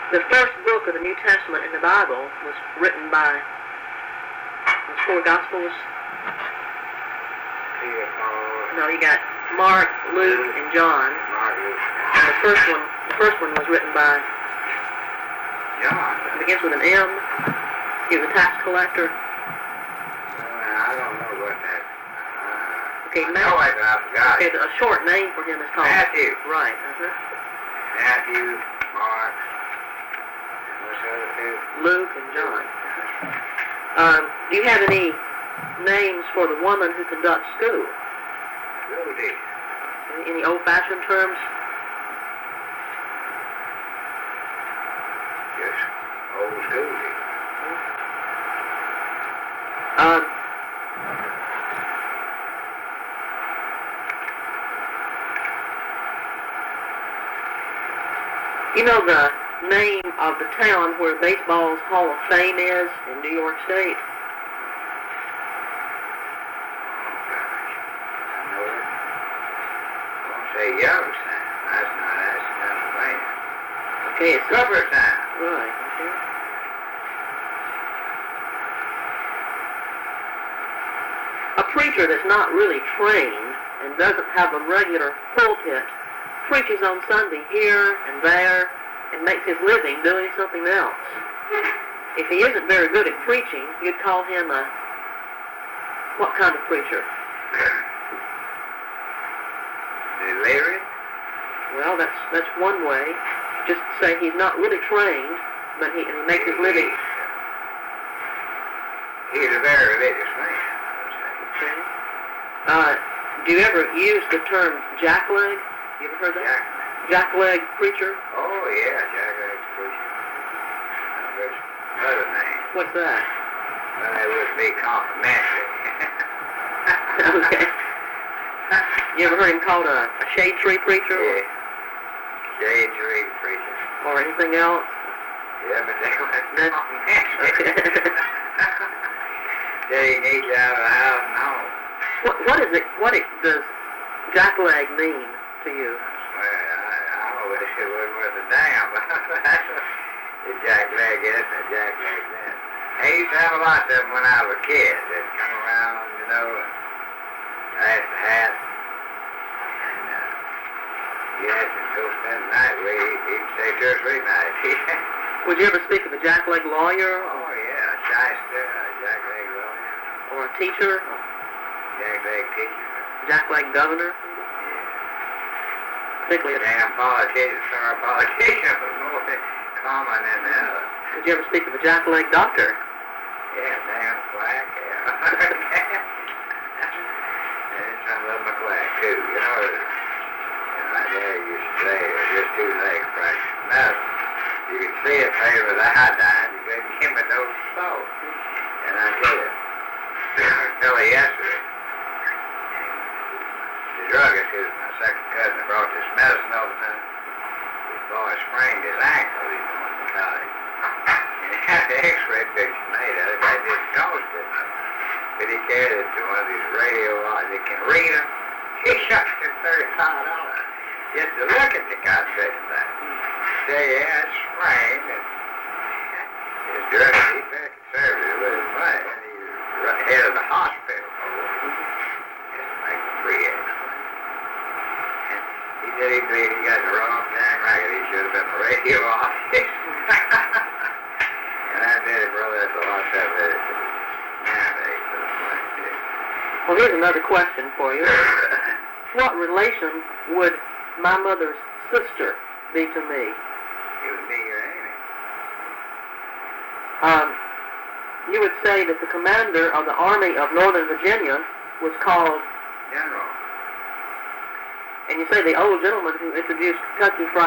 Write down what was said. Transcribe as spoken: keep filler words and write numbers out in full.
The first book of the New Testament in the Bible was written by the four Gospels. Peter, Paul. No, you got Mark, Luke, and John. Mark, Luke. And the first one, the first one was written by. John. It begins with an M. He was a tax collector. Well, I don't know what that. Uh, Okay, I Matthew. know it, but I forgot. Okay, a short name for him is called Matthew. Right. Uh-huh. Matthew, Mark. What's the other two? Luke and John. Um, do you have any names for the woman who conducts school? Rudy. Any, any old-fashioned terms? Just old school. Um, you know the name of the town where baseball's Hall of Fame is in New York State? I know it. I won't say Youngstown. That's not, that's Pennsylvania. Okay, it's Cooperstown. right. Okay. A preacher that's not really trained and doesn't have a regular pulpit preaches on Sunday here and there and makes his living doing something else. If he isn't very good at preaching, you'd call him a what kind of preacher? Delirious? Well, that's that's one way. Just say he's not really trained, but he, and he makes his living. He's a very religious man, I would say. Okay. Uh, do you ever use the term jackleg? You ever heard that? Jack. Jackleg preacher? Oh, yeah, Jack Leg's preacher. Now, there's another name. What's that? Well, it would be complimentary. Okay. You ever heard him called a, a shade tree preacher? Yeah. Shade tree preacher. Or, or anything else? Yeah, but they were That- complimentary. They need you out of the house and home. What, what is it, what it, does jackleg mean to you? Well, I, I wish it wasn't worth a damn. That's what the jack leg is and the jack leg that. I used to have a lot of them when I was a kid. They'd come around, you know, and pass the hat. And uh, you asked him to go spend the night with you, he'd stay two or three nights. Would you ever speak of a jackleg lawyer Oh, or, yeah, a shyster, a jack leg lawyer, or a teacher, or jack leg teacher. jackleg governor? Yeah. Particularly, Damn politicians, sorry, politician was more common than the other. would you ever speak of a jackleg doctor? Yeah, damn quack, yeah. And some of them are quack, too. You know, you know, my dad used to say, there's just two legs practice. Now, you can see it playing with iodine, you couldn't give him a dose of salt. And I tell you, tell you yesterday, the druggist, who's my second cousin, brought this medicine over to him. His boy sprained his ankle, he's going to college. And he had the x-ray picture made of it. That just caused it. But he carried it to one of these radio lines. They can read them. He shot him thirty-five dollars just to look at the concept of that. Say, yeah, it's sprained. And his druggist, he's very conservative with his money. And he was head of the hospital. Just to make him free x-ray. He said he believed he got the wrong damn record. He should have been a radio artist. And I did it, brother. That's a lot of stuff that is nowadays. Well, here's another question for you. What relation would my mother's sister be to me? It would be your enemy. Um, you would say that the commander of the Army of Northern Virginia was called, General. and you say the old gentleman who introduced Kentucky Fried